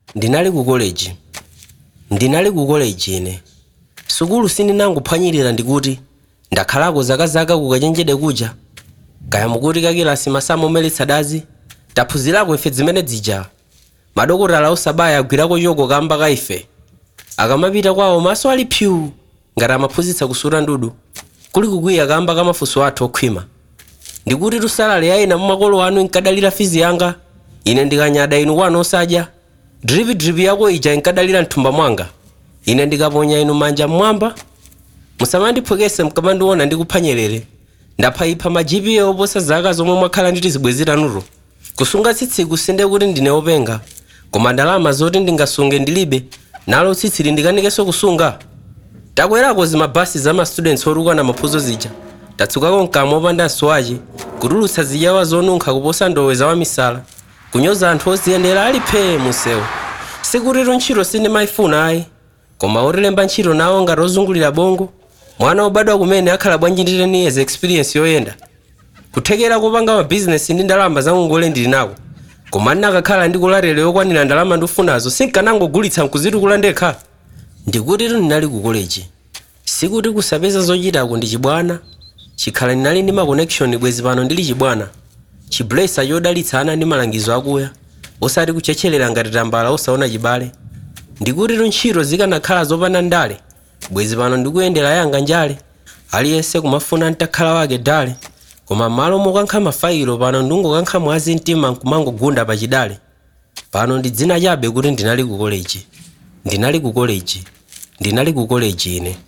Ndinali ku college ine. Sukulu sindinangophwanyirira ndikuti ndakhalako zaka kukachenjede kuja. Kaya mukuti kakilasi masamu omeletsa dazi taphunzirako ife zimene zija. Madokotala osabaya agwirako choko kamba ka ife. Akamapita kwawo maso ali pyu ngati amaphunzitsa kusula ndudu. Kuli kukwiya kamba kamafunso athu okhwima. Ndikuti tusalale yaina mumakolo anu inkadalira fizi yanga. Ine ndikanyada inu kwanu osadya. Drivi yako ija inkadalira mthumba mwanga. Ine ndikaponya inu manja mmwamba. Musamandiphwekese mkamandiona ndikuphwanyerere. Ndaphayipha majipi oposa zaka zomwe mwakhala nditi zibwezera nuro. Kusunga tsitsi kusinde kuti ndine openga. Koma ndalama zoti ndingasunge ndilibe. Nalo tsitsi lindikanikenso kusunga. Takwerako zimabasi za ma students oruka na maphuzo zija. Tatsukako mkamo opanda nswaji. Kutulutsa ziyawa zonunkha kuposa ndowe za wamisala. Kunyoza anthu oziyendera alipe musewu. Sikuti ntchito sindimayifuna ayi. Koma otilemba ntchito nawo ngati ozungulira bongo. Mwana obadwa kumene akhala bwanji ndi 10 years experience yoyenda. Kuthekera kupanga ma business ndi ndalama za ngongole ndili nako. Koma ndakakhala ndikulalero yokwanira ndalama ndufunazo sinkanangogulitsa nkuzitukula ndekha. Ndikuti ndinali ku college. Sikuti kusapeza zochitako ndi chibwana. Chikhala ndinali ndi ma connection bwezi pano ndili chibwana. Chiblesa yodalitsana ndi malangizo akuya. Osati kuchechelera ngati tambala osaona chibale. Ndikuti ntchito zikanakhala zopanda ndale. Bwezi pano ndikuyendera yanga njale. Aliyense kumafuna ntakhala wake dale. Koma malo mokankha mafailo pano ndungokankha mwazi mtima nkumangogunda pachidale. Pano ndi dzina chabe kuti ndinali ku college ine.